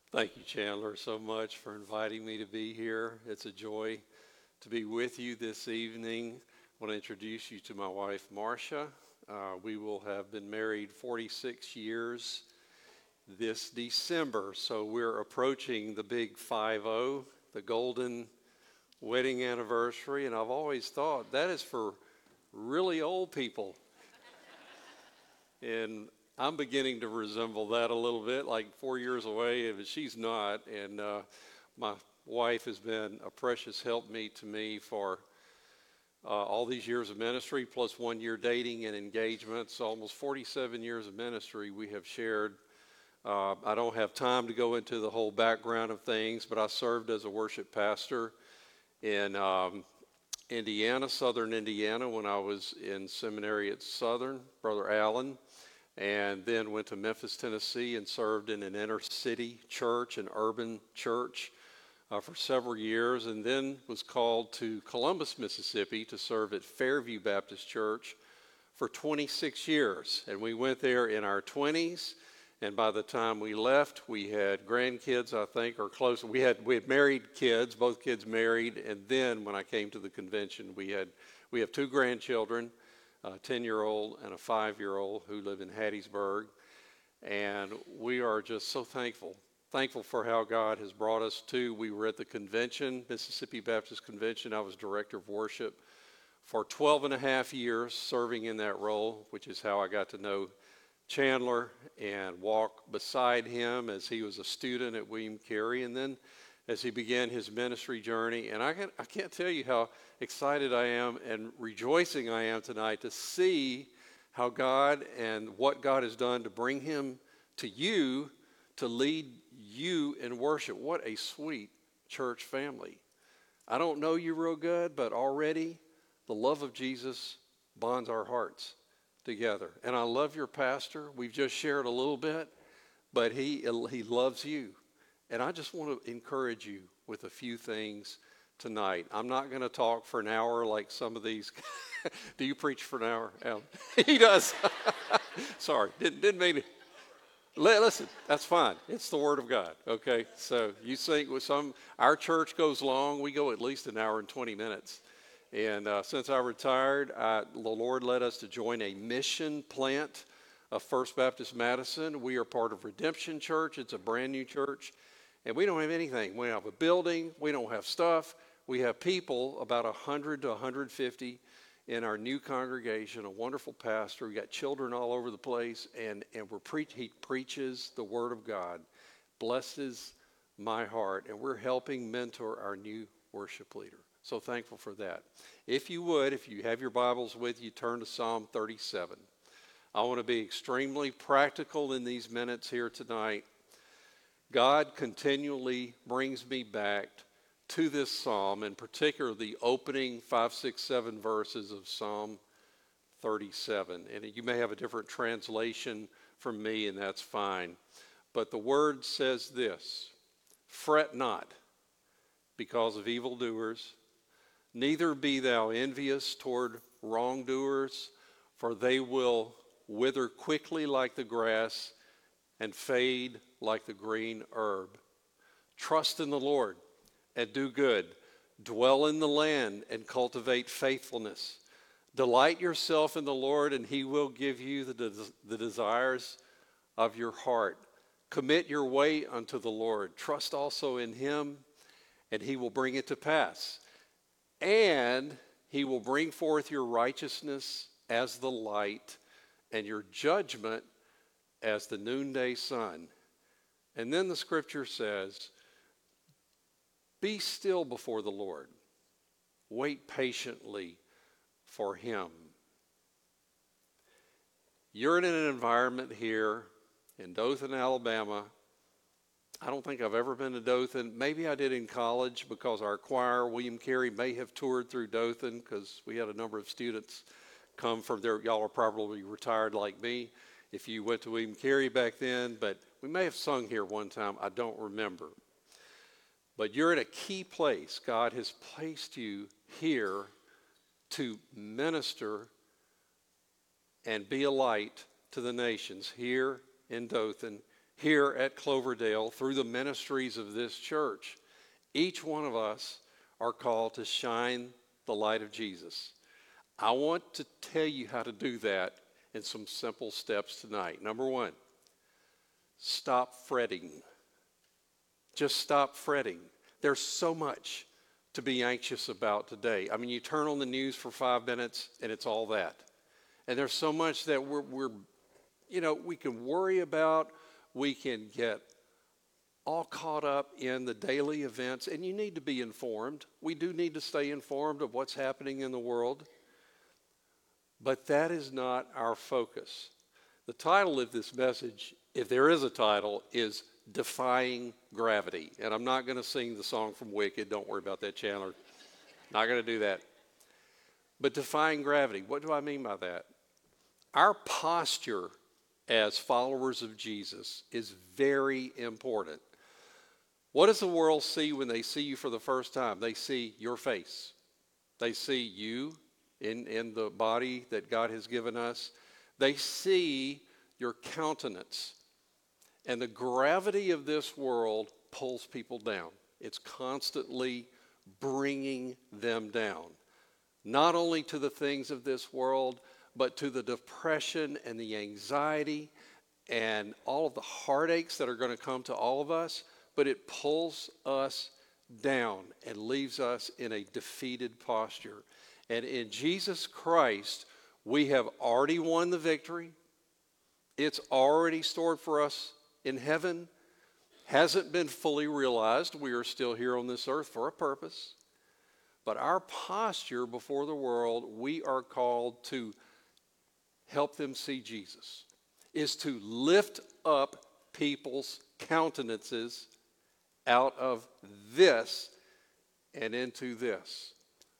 Thank you, Chandler, so much for inviting me to be here. It's a joy to be with you this evening. I want to introduce you to my wife, Marcia. We will have been married 46 years this December, so we're approaching the big 5-0, the golden wedding anniversary, and I've always thought that is for really old people. And I'm beginning to resemble that a little bit, like 4 years away, but she's not. And my wife has been a precious helpmeet to me for all these years of ministry, plus 1 year dating and engagement. So almost 47 years of ministry we have shared. I don't have time to go into the whole background of things, but I served as a worship pastor in Indiana, Southern Indiana, when I was in seminary at Southern, Brother Allen. And then went to Memphis, Tennessee, and served in an inner city church, an urban church, for several years. And then was called to Columbus, Mississippi, to serve at Fairview Baptist Church for 26 years. And we went there in our 20s. And by the time we left, we had grandkids, I think, or close. We had married kids, both kids married. And then when I came to the convention, we have two grandchildren, a 10-year-old and a 5-year-old who live in Hattiesburg. And we are just so thankful for how God has brought us to. We were at the convention, Mississippi Baptist Convention. I was director of worship for 12 and a half years, serving in that role, which is how I got to know Chandler and walk beside him as he was a student at William Carey, and then as he began his ministry journey. And I can't tell you how excited I am and rejoicing I am tonight to see how God and what God has done to bring him to you, to lead you in worship. What a sweet church family. I don't know you real good, but already the love of Jesus bonds our hearts together. And I love your pastor. We've just shared a little bit, but he loves you. And I just want to encourage you with a few things tonight. I'm not going to talk for an hour like some of these. Do you preach for an hour, Alan? He does. Sorry, didn't mean to. Listen, that's fine. It's the Word of God, okay? So you think with our church goes long. We go at least an hour and 20 minutes. And since I retired, the Lord led us to join a mission plant of First Baptist Madison. We are part of Redemption Church. It's a brand new church. And we don't have anything. We don't have a building. We don't have stuff. We have people, about 100 to 150 in our new congregation, a wonderful pastor. We got children all over the place, and he preaches the Word of God. Blesses my heart, and we're helping mentor our new worship leader. So thankful for that. If you have your Bibles with you, turn to Psalm 37. I want to be extremely practical in these minutes here tonight. God continually brings me back to this psalm, in particular the opening 5, 6, 7 verses of Psalm 37. And you may have a different translation from me, and that's fine. But the word says this: fret not because of evildoers, neither be thou envious toward wrongdoers, for they will wither quickly like the grass and fade like the green herb. Trust in the Lord and do good. Dwell in the land and cultivate faithfulness. Delight yourself in the Lord, and he will give you the desires of your heart. Commit your way unto the Lord. Trust also in him, and he will bring it to pass. And he will bring forth your righteousness as the light, and your judgment as the noonday sun. And then the scripture says, be still before the Lord. Wait patiently for him. You're in an environment here in Dothan, Alabama. I don't think I've ever been to Dothan. Maybe I did in college because our choir, William Carey, may have toured through Dothan because we had a number of students come from there. Y'all are probably retired like me if you went to William Carey back then, but we may have sung here one time. I don't remember. But you're in a key place. God has placed you here to minister and be a light to the nations here in Dothan, here at Cloverdale through the ministries of this church. Each one of us are called to shine the light of Jesus. I want to tell you how to do that in some simple steps tonight. Number one, stop fretting. Just stop fretting. There's so much to be anxious about today. I mean, you turn on the news for 5 minutes and it's all that. And there's so much that we can worry about. We can get all caught up in the daily events, and you need to be informed. We do need to stay informed of what's happening in the world, but that is not our focus. The title of this message, if there is a title, is Defying Gravity. And I'm not going to sing the song from Wicked. Don't worry about that, Chandler. Not going to do that. But defying gravity, what do I mean by that? Our posture as followers of Jesus is very important. What does the world see when they see you for the first time? They see your face. They see you in the body that God has given us. They see your countenance. And the gravity of this world pulls people down. It's constantly bringing them down. Not only to the things of this world, but to the depression and the anxiety and all of the heartaches that are going to come to all of us. But it pulls us down and leaves us in a defeated posture. And in Jesus Christ, we have already won the victory. It's already stored for us in heaven. Hasn't been fully realized. We are still here on this earth for a purpose. But our posture before the world, we are called to help them see Jesus, is to lift up people's countenances out of this and into this.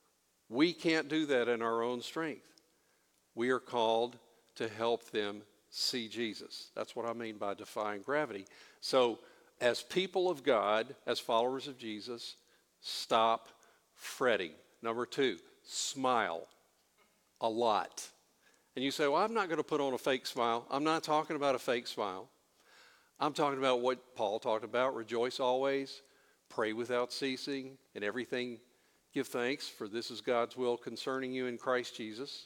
We can't do that in our own strength. We are called to help them see Jesus. That's what I mean by defying gravity. So as people of God, as followers of Jesus, stop fretting. Number two, smile a lot. And you say, well, I'm not going to put on a fake smile. I'm not talking about a fake smile. I'm talking about what Paul talked about. Rejoice always, pray without ceasing, and everything give thanks, for this is God's will concerning you in Christ Jesus.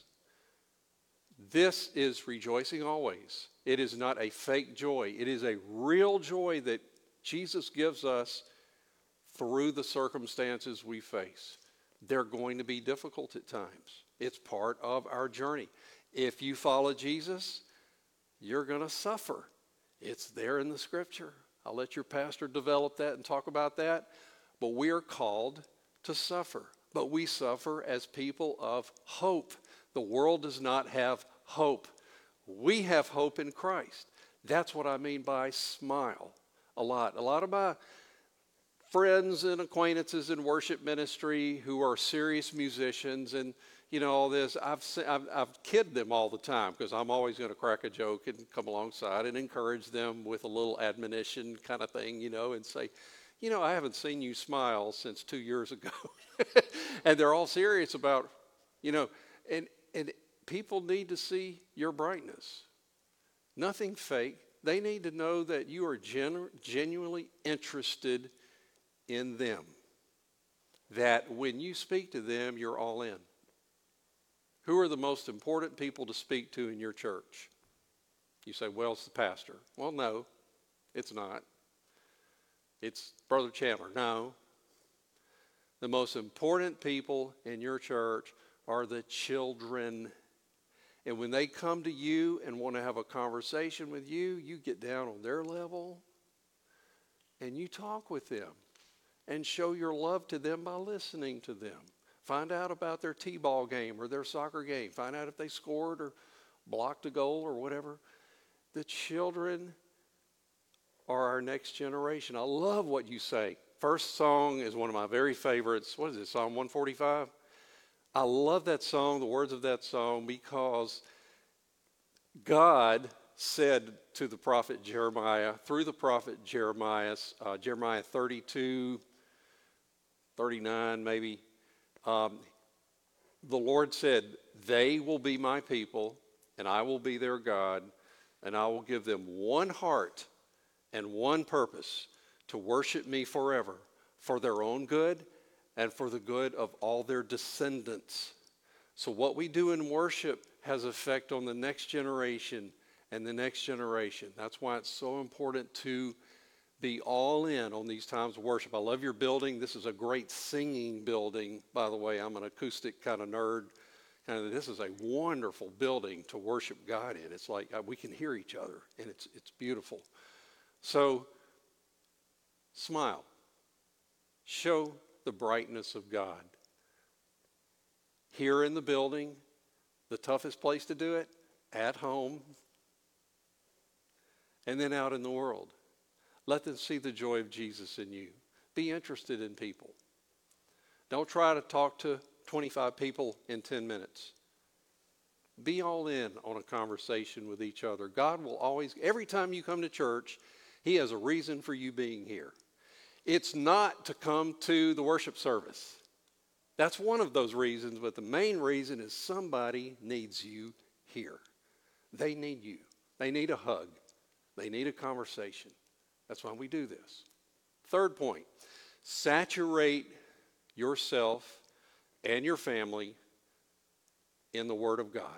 This is rejoicing always. It is not a fake joy. It is a real joy that Jesus gives us through the circumstances we face. They're going to be difficult at times. It's part of our journey. If you follow Jesus, you're going to suffer. It's there in the scripture. I'll let your pastor develop that and talk about that. But we are called to suffer. But we suffer as people of hope. The world does not have hope. We have hope in Christ. That's what I mean by smile a lot. A lot of my friends and acquaintances in worship ministry who are serious musicians and all this, I've kidded them all the time because I'm always going to crack a joke and come alongside and encourage them with a little admonition kind of thing, and say, I haven't seen you smile since 2 years ago. And they're all serious about, and people need to see your brightness. Nothing fake. They need to know that you are genuinely interested in them. That when you speak to them, you're all in. Who are the most important people to speak to in your church? You say, well, it's the pastor. Well, no, it's not. It's Brother Chandler. No. The most important people in your church are the children. And when they come to you and want to have a conversation with you, you get down on their level and you talk with them and show your love to them by listening to them. Find out about their t-ball game or their soccer game. Find out if they scored or blocked a goal or whatever. The children are our next generation. I love what you say. First song is one of my very favorites. What is it, Psalm 145? I love that song, the words of that song, because God said to the prophet Jeremiah, through the prophet Jeremiah, Jeremiah 32, 39 maybe, the Lord said, they will be my people, and I will be their God, and I will give them one heart and one purpose, to worship me forever, for their own good and for the good of all their descendants. So what we do in worship has effect on the next generation and the next generation. That's why it's so important to be all in on these times of worship. I love your building. This is a great singing building, by the way. I'm an acoustic kind of nerd. And this is a wonderful building to worship God in. It's like we can hear each other, and it's beautiful. So, smile. Show the brightness of God. Here in the building, the toughest place to do it, at home, and then out in the world. Let them see the joy of Jesus in you. Be interested in people. Don't try to talk to 25 people in 10 minutes. Be all in on a conversation with each other. God will always, every time you come to church, He has a reason for you being here. It's not to come to the worship service. That's one of those reasons, but the main reason is somebody needs you here. They need you. They need a hug. They need a conversation. That's why we do this. Third point, saturate yourself and your family in the Word of God.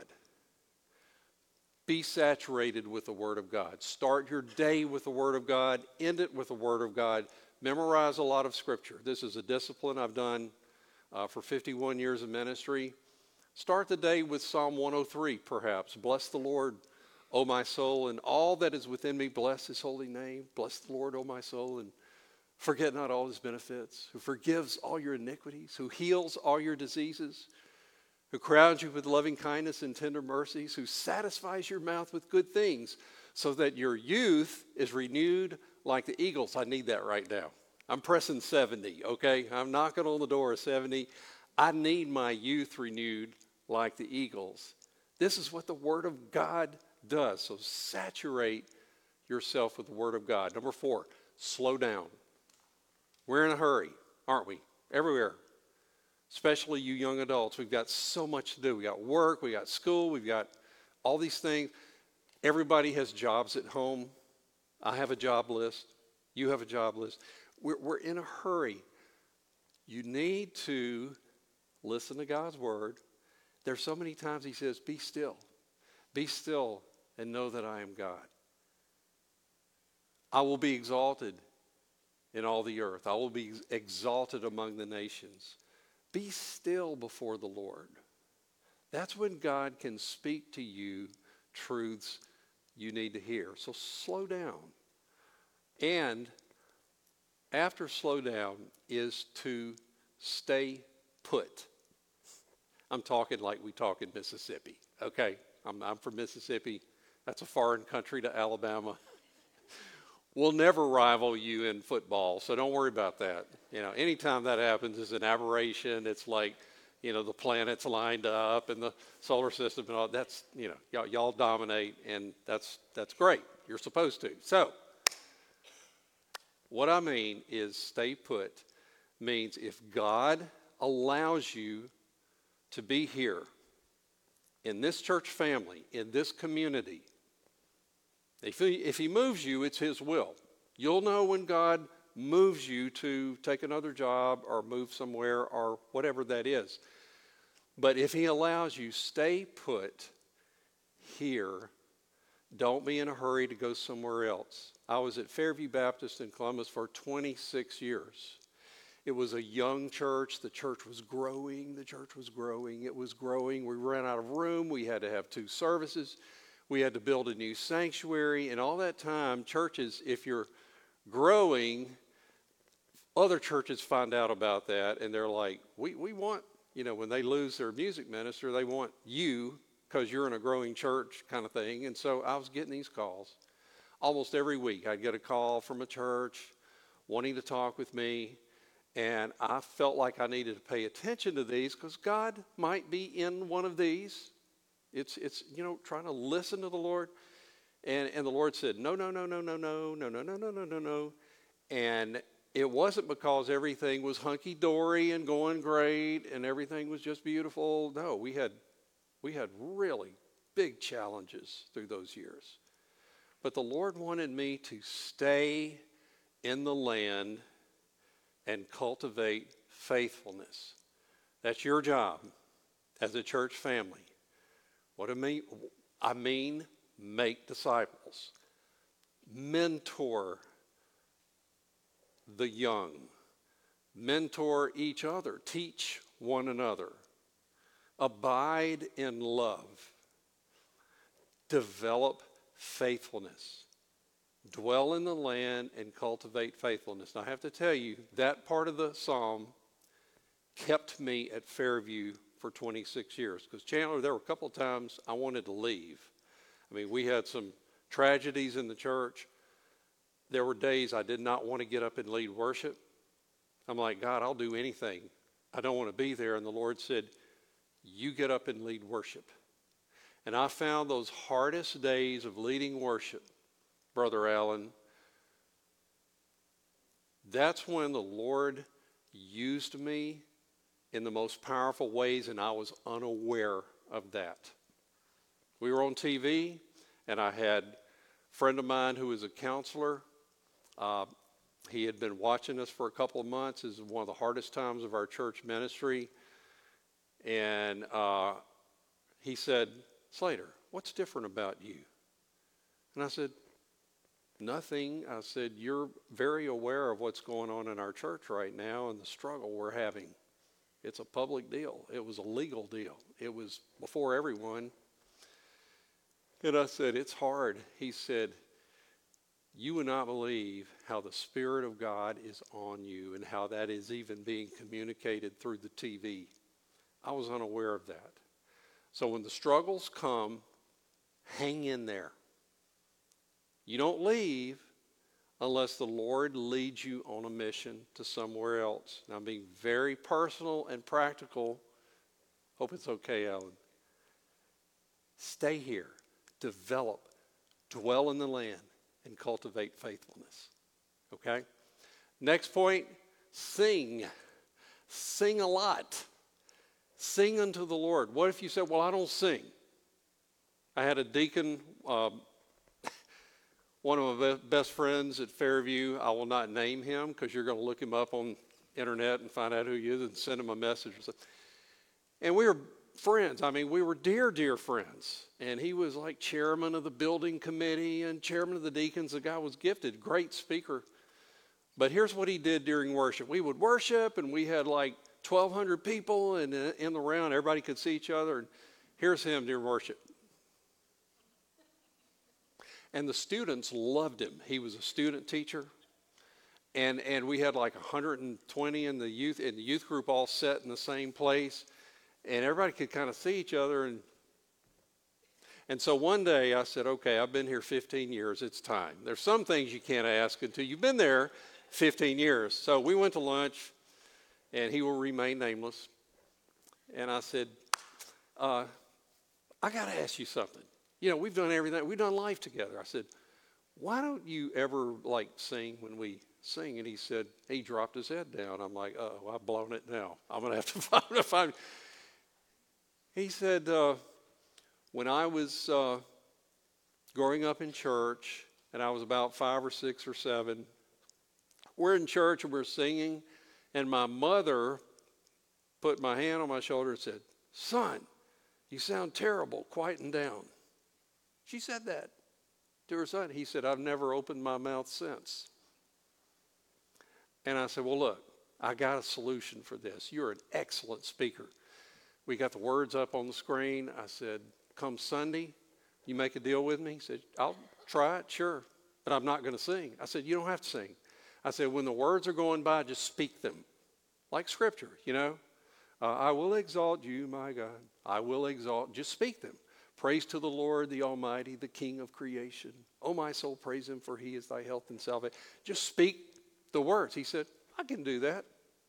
Be saturated with the Word of God. Start your day with the Word of God. End it with the Word of God. Memorize a lot of Scripture. This is a discipline I've done for 51 years of ministry. Start the day with Psalm 103, perhaps. Bless the Lord, O my soul, and all that is within me. Bless His holy name. Bless the Lord, O my soul, and forget not all His benefits, who forgives all your iniquities, who heals all your diseases, who crowns you with loving kindness and tender mercies, who satisfies your mouth with good things, so that your youth is renewed like the eagles. I need that right now. I'm pressing 70, okay? I'm knocking on the door of 70. I need my youth renewed like the eagles. This is what the Word of God does. So saturate yourself with the Word of God. Number 4, slow down. We're in a hurry, aren't we? Everywhere. Especially you young adults. We've got so much to do. We got work, we got school, we've got all these things. Everybody has jobs at home. I have a job list. You have a job list. We're in a hurry. You need to listen to God's Word. There's so many times He says, be still. Be still and know that I am God. I will be exalted in all the earth. I will be exalted among the nations. Be still before the Lord. That's when God can speak to you truths you need to hear. So slow down. And after slow down is to stay put. I'm talking like we talk in Mississippi, okay? I'm from Mississippi. That's a foreign country to Alabama. We'll never rival you in football, so don't worry about that. You know, anytime that happens is an aberration. It's like, you know, the planets lined up and the solar system and all. That's, you know, y'all dominate, and that's great. You're supposed to. So, what I mean is stay put means if God allows you to be here in this church family, in this community, if He moves you, it's His will. You'll know when God moves you to take another job or move somewhere or whatever that is. But if He allows you, stay put here. Don't be in a hurry to go somewhere else. I was at Fairview Baptist in Columbus for 26 years. It was a young church. The church was growing. It was growing. We ran out of room. We had to have 2 services. We had to build a new sanctuary. And all that time, churches, if you're growing, other churches find out about that. And they're like, we want, you know, when they lose their music minister, they want you because you're in a growing church kind of thing. And so I was getting these calls. Almost every week I'd get a call from a church wanting to talk with me. And I felt like I needed to pay attention to these because God might be in one of these. It's you know, trying to listen to the Lord. And the Lord said, no. And it wasn't because everything was hunky-dory and going great and everything was just beautiful. No, we had really big challenges through those years. But the Lord wanted me to stay in the land and cultivate faithfulness. That's your job as a church family. What do I mean? I mean, make disciples. Mentor the young. Mentor each other. Teach one another. Abide in love. Develop faithfulness. Dwell in the land and cultivate faithfulness. Now, I have to tell you, that part of the psalm kept me at Fairview for 26 years. Because Chandler, there were a couple of times I wanted to leave. I mean, we had some tragedies in the church. There were days I did not want to get up and lead worship. I'm like, God, I'll do anything. I don't want to be there. And the Lord said, you get up and lead worship. And I found those hardest days of leading worship, Brother Allen, that's when the Lord used me in the most powerful ways, and I was unaware of that. We were on TV, and I had a friend of mine who was a counselor. He had been watching us for a couple of months. This is one of the hardest times of our church ministry. And he said, Slater, what's different about you? And I said, nothing. I said, you're very aware of what's going on in our church right now and the struggle we're having. It's a public deal. It was a legal deal. It was before everyone. And I said, it's hard. He said, you would not believe how the Spirit of God is on you and how that is even being communicated through the TV. I was unaware of that. So when the struggles come, hang in there. You don't leave unless the Lord leads you on a mission to somewhere else. Now, I'm being very personal and practical. Hope it's okay, Alan. Stay here. Develop. Dwell in the land and cultivate faithfulness. Okay? Next point, sing. Sing a lot. Sing unto the Lord. What if you said, well, I don't sing? I had a deacon, one of my best friends at Fairview. I will not name him because you're going to look him up on internet and find out who he is and send him a message. And we were friends. I mean, we were dear, dear friends. And he was like chairman of the building committee and chairman of the deacons. The guy was gifted, great speaker. But here's what he did during worship. We would worship, and we had like 1,200 people and in the round. Everybody could see each other. And here's him during worship. And the students loved him. He was a student teacher. And we had like 120 in the youth group all set in the same place. And everybody could kind of see each other. And so one day I said, okay, I've been here 15 years. It's time. There's some things you can't ask until you've been there 15 years. So we went to lunch, and he will remain nameless. And I said, I got to ask you something. You know, we've done everything. We've done life together. I said, why don't you ever, like, sing when we sing? And he said, he dropped his head down. I'm like, oh, I've blown it now. I'm going to have to find. He said, when I was growing up in church, and I was about 5 or 6 or 7, we're in church and we're singing, and my mother put my hand on my shoulder and said, son, you sound terrible. Quieten down. She said that to her son. He said, I've never opened my mouth since. And I said, well, look, I got a solution for this. You're an excellent speaker. We got the words up on the screen. I said, come Sunday, you make a deal with me? He said, I'll try it, sure, but I'm not going to sing. I said, you don't have to sing. I said, when the words are going by, just speak them. Like Scripture, you know. I will exalt you, my God. I will exalt. Just speak them. Praise to the Lord, the Almighty, the King of creation. Oh, my soul, praise him, for he is thy health and salvation. Just speak the words. He said, I can do that.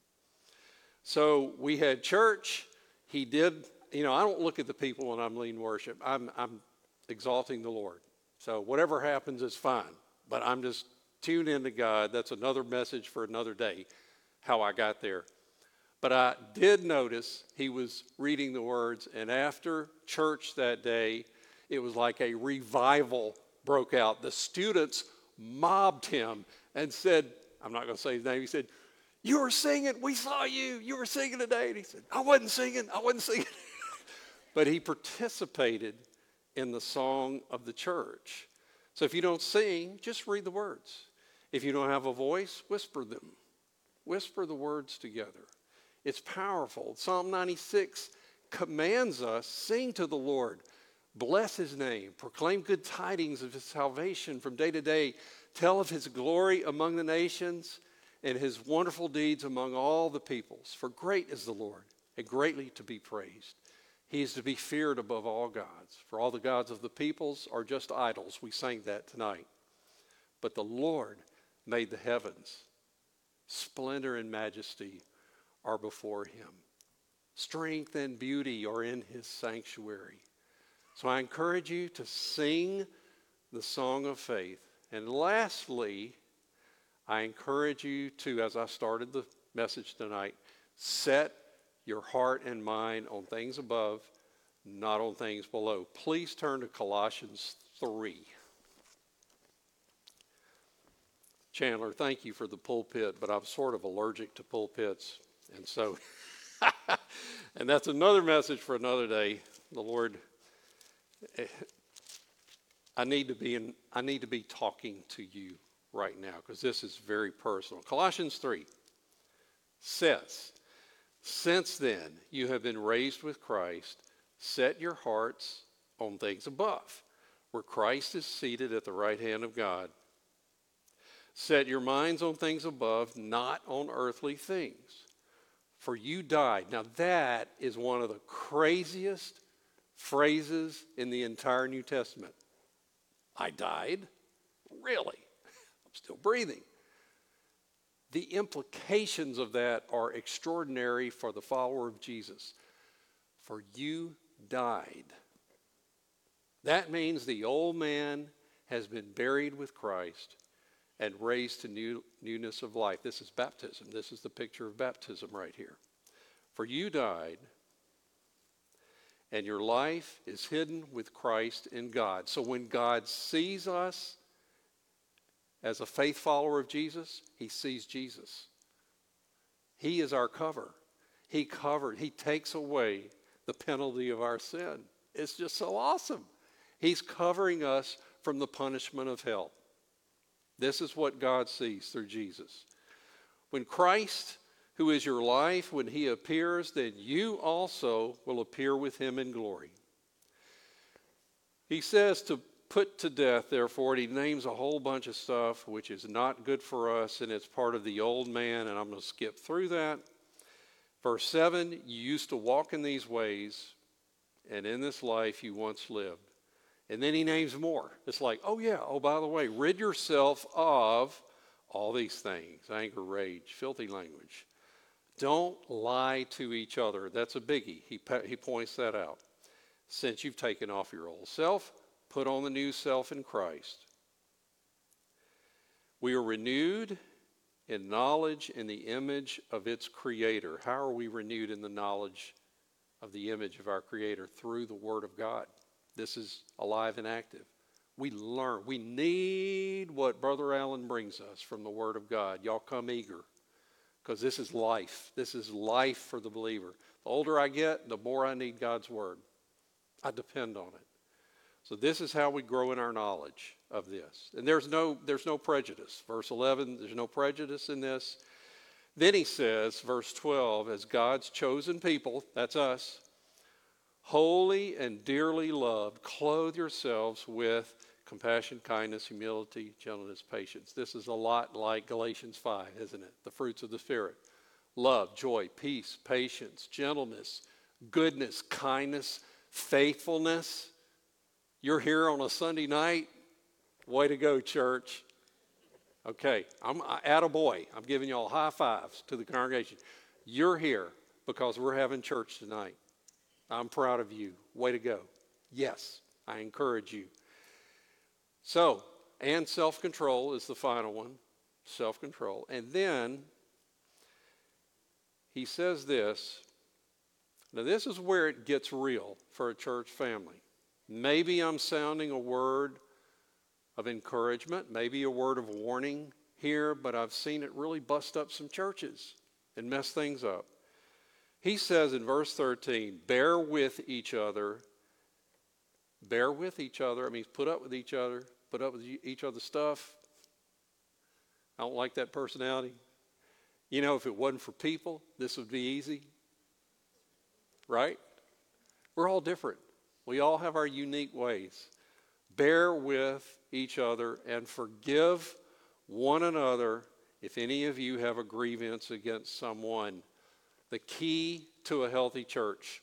So we had church. He did, you know, I don't look at the people when I'm leading worship. I'm exalting the Lord. So whatever happens is fine. But I'm just tuned into God. That's another message for another day, how I got there. But I did notice he was reading the words, and after church that day, it was like a revival broke out. The students mobbed him and said, I'm not going to say his name, he said, "You were singing, we saw you, you were singing today." And he said, I wasn't singing. But he participated in the song of the church. So if you don't sing, just read the words. If you don't have a voice, whisper them. Whisper the words together. It's powerful. Psalm 96 commands us, sing to the Lord, bless his name, proclaim good tidings of his salvation from day to day, tell of his glory among the nations and his wonderful deeds among all the peoples. For great is the Lord, and greatly to be praised. He is to be feared above all gods. For all the gods of the peoples are just idols. We sang that tonight. But the Lord made the heavens. Splendor and majesty are before him. Strength and beauty are in his sanctuary. So I encourage you to sing the song of faith. And lastly, I encourage you to, as I started the message tonight, set your heart and mind on things above, not on things below. Please turn to Colossians 3. Chandler, thank you for the pulpit, but I'm sort of allergic to pulpits. And so, and that's another message for another day. The Lord, I need to be talking to you right now because this is very personal. Colossians 3 says, "Since then you have been raised with Christ, set your hearts on things above, where Christ is seated at the right hand of God. Set your minds on things above, not on earthly things. For you died." Now that is one of the craziest phrases in the entire New Testament. I died? Really? I'm still breathing. The implications of that are extraordinary for the follower of Jesus. For you died. That means the old man has been buried with Christ and raised to newness of life. This is baptism. This is the picture of baptism right here. For you died, and your life is hidden with Christ in God. So when God sees us as a faith follower of Jesus, he sees Jesus. He is our cover. He takes away the penalty of our sin. It's just so awesome. He's covering us from the punishment of hell. This is what God sees through Jesus. When Christ, who is your life, when he appears, then you also will appear with him in glory. He says to put to death, therefore, and he names a whole bunch of stuff which is not good for us, and it's part of the old man, and I'm going to skip through that. Verse 7, you used to walk in these ways, and in this life you once lived. And then he names more. It's like, oh yeah, oh by the way, rid yourself of all these things: anger, rage, filthy language. Don't lie to each other. That's a biggie. He points that out. Since you've taken off your old self, put on the new self in Christ. We are renewed in knowledge in the image of its creator. How are we renewed in the knowledge of the image of our creator? Through the word of God. This is alive and active. We learn. We need what Brother Allen brings us from the word of God. Y'all come eager, because this is life. This is life for the believer. The older I get, the more I need God's word. I depend on it. So this is how we grow in our knowledge of this. And there's no prejudice. Verse 11, there's no prejudice in this. Then he says, verse 12, as God's chosen people, that's us, holy and dearly loved, clothe yourselves with compassion, kindness, humility, gentleness, patience. This is a lot like Galatians 5, isn't it? The fruits of the Spirit. Love, joy, peace, patience, gentleness, goodness, kindness, faithfulness. You're here on a Sunday night. Way to go, church. Okay, I'm attaboy. I'm giving y'all high fives to the congregation. You're here because we're having church tonight. I'm proud of you. Way to go. Yes, I encourage you. So, and self-control is the final one. Self-control. And then he says this. Now, this is where it gets real for a church family. Maybe I'm sounding a word of encouragement, maybe a word of warning here, but I've seen it really bust up some churches and mess things up. He says in verse 13, bear with each other. Bear with each other. I mean, put up with each other. Put up with each other's stuff. I don't like that personality. You know, if it wasn't for people, this would be easy. Right? We're all different. We all have our unique ways. Bear with each other and forgive one another if any of you have a grievance against someone. The key to a healthy church.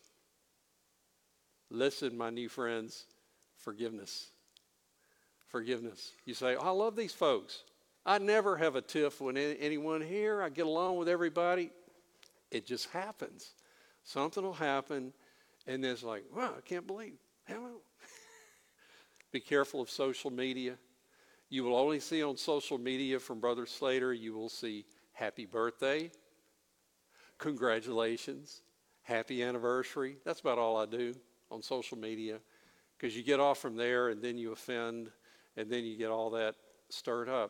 Listen, my new friends, forgiveness. Forgiveness. You say, oh, I love these folks. I never have a tiff with anyone here. I get along with everybody. It just happens. Something will happen, and then it's like, wow, I can't believe. Hello. Be careful of social media. You will only see on social media from Brother Slater, you will see happy birthday, congratulations, happy anniversary. That's about all I do on social media, because you get off from there and then you offend and then you get all that stirred up.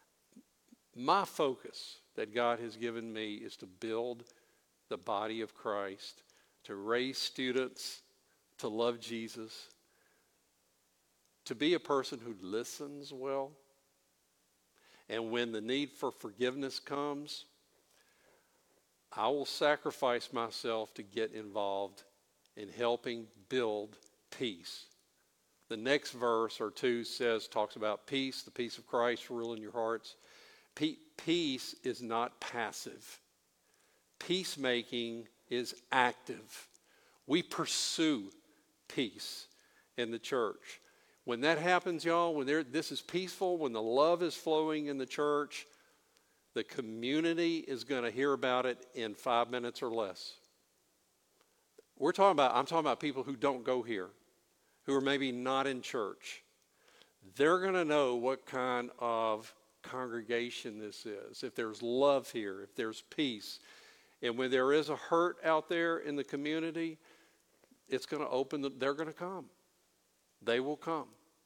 My focus that God has given me is to build the body of Christ, to raise students to love Jesus, to be a person who listens well. And when the need for forgiveness comes, I will sacrifice myself to get involved in helping build peace. The next verse or two talks about peace, the peace of Christ rule in your hearts. Peace is not passive. Peacemaking is active. We pursue peace in the church. When that happens, y'all, when this is peaceful, when the love is flowing in the church, the community is going to hear about it in 5 minutes or less. I'm talking about people who don't go here, who are maybe not in church. They're going to know what kind of congregation this is, if there's love here, if there's peace. And when there is a hurt out there in the community, it's going to they're going to come. They will come.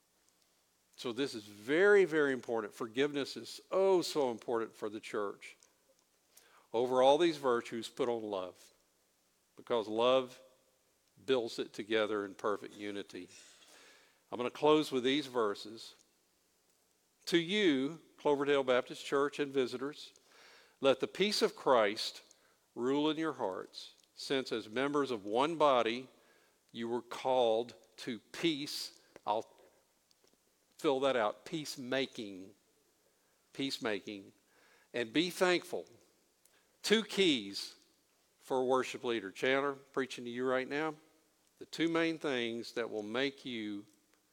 So this is very, very important. Forgiveness is so important for the church. Over all these virtues, put on love, because love builds it together in perfect unity. I'm going to close with these verses. To you, Cloverdale Baptist Church and visitors, let the peace of Christ rule in your hearts, since as members of one body, you were called to peace. I'll fill that out. Peacemaking. Peacemaking. And be thankful. 2 keys for a worship leader. Chandler, preaching to you right now. The 2 main things that will make you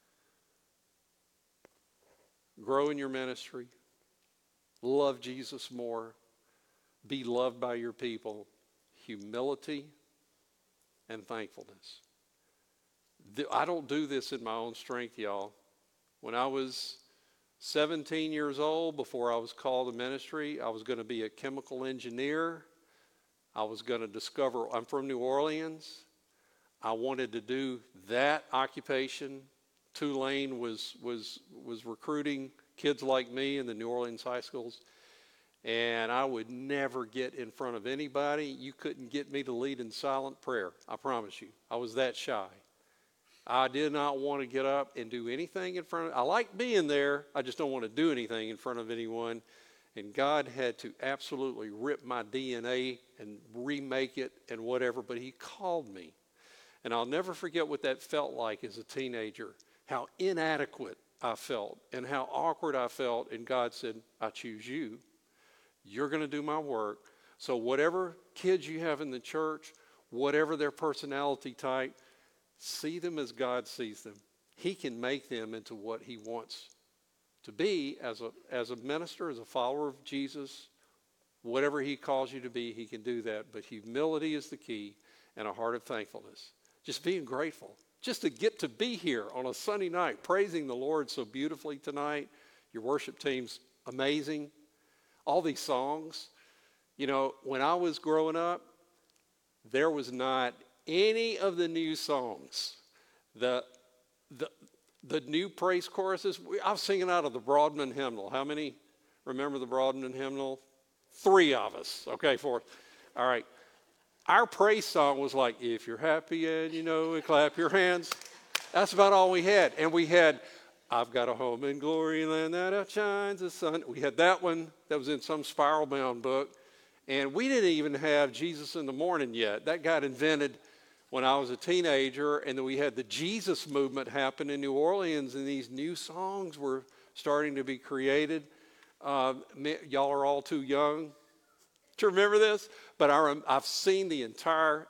grow in your ministry, love Jesus more, be loved by your people, humility and thankfulness. I don't do this in my own strength, y'all. When I was 17 years old, before I was called to ministry, I was going to be a chemical engineer. I was going to discover, I'm from New Orleans. I wanted to do that occupation. Tulane was recruiting kids like me in the New Orleans high schools. And I would never get in front of anybody. You couldn't get me to lead in silent prayer. I promise you. I was that shy. I did not want to get up and do anything in front of, I like being there. I just don't want to do anything in front of anyone. And God had to absolutely rip my DNA and remake it and whatever, but he called me. And I'll never forget what that felt like as a teenager, how inadequate I felt and how awkward I felt. And God said, I choose you. You're going to do my work. So whatever kids you have in the church, whatever their personality type, see them as God sees them. He can make them into what he wants to be as a minister, as a follower of Jesus. Whatever he calls you to be, he can do that. But humility is the key, and a heart of thankfulness. Just being grateful. Just to get to be here on a Sunday night, praising the Lord so beautifully tonight. Your worship team's amazing. All these songs. You know, when I was growing up, there was not any of the new songs. The new praise choruses, I was singing out of the Broadman hymnal. How many remember the Broadman hymnal? 3 of us. Okay, 4. All right. Our praise song was like, if you're happy and you know it, clap your hands. That's about all we had. And we had, I've got a home in glory land that outshines the sun. We had that one that was in some spiral bound book. And we didn't even have Jesus in the Morning yet. That got invented when I was a teenager. And then we had the Jesus movement happen in New Orleans, and these new songs were starting to be created. Y'all are all too young to remember this, but I've seen the entire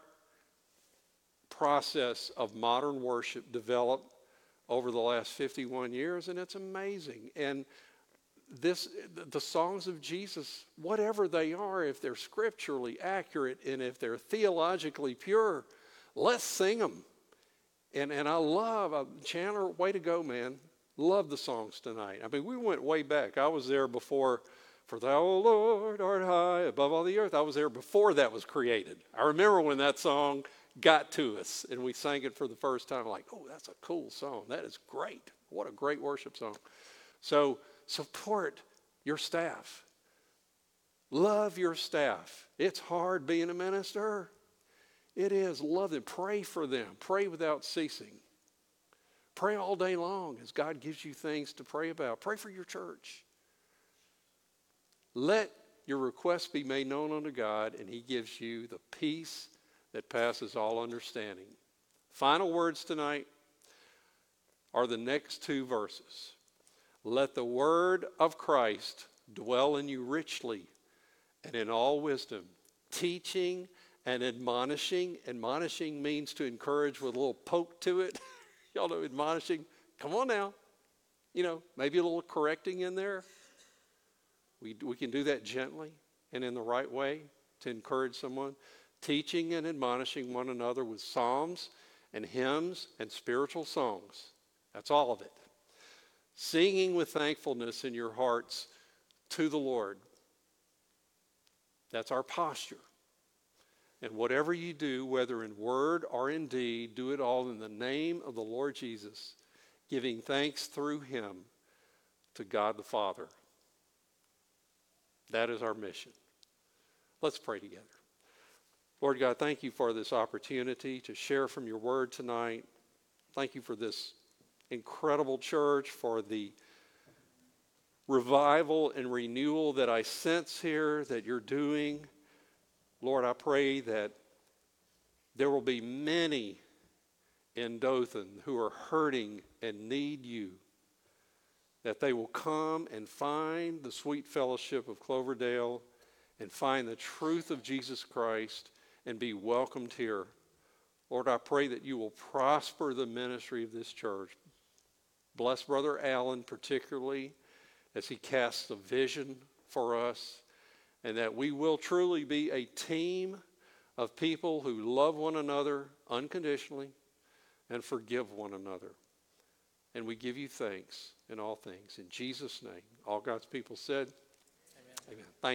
process of modern worship develop over the last 51 years, and it's amazing. And the songs of Jesus, whatever they are, if they're scripturally accurate and if they're theologically pure, let's sing them. And I love, Chandler, way to go, man. Love the songs tonight. I mean, we went way back. I was there before, for thou, O Lord, art high above all the earth. I was there before that was created. I remember when that song got to us and we sang it for the first time, like, oh, that's a cool song. That is great. What a great worship song. So support your staff. Love your staff. It's hard being a minister. It is. Love them. Pray for them. Pray without ceasing. Pray all day long as God gives you things to pray about. Pray for your church. Let your requests be made known unto God, and he gives you the peace that passes all understanding. Final words tonight are the next 2 verses. Let the word of Christ dwell in you richly and in all wisdom, teaching and admonishing. Admonishing means to encourage with a little poke to it. Y'all know admonishing. Come on now. You know, maybe a little correcting in there. We can do that gently and in the right way to encourage someone. Teaching and admonishing one another with psalms and hymns and spiritual songs. That's all of it. Singing with thankfulness in your hearts to the Lord. That's our posture. And whatever you do, whether in word or in deed, do it all in the name of the Lord Jesus, giving thanks through him to God the Father. That is our mission. Let's pray together. Lord God, thank you for this opportunity to share from your word tonight. Thank you for this incredible church, for the revival and renewal that I sense here that you're doing. Lord, I pray that there will be many in Dothan who are hurting and need you, that they will come and find the sweet fellowship of Cloverdale and find the truth of Jesus Christ and be welcomed here. Lord, I pray that you will prosper the ministry of this church. Bless Brother Allen particularly as he casts a vision for us, and that we will truly be a team of people who love one another unconditionally and forgive one another. And we give you thanks in all things. In Jesus' name, all God's people said, amen. Amen. Thank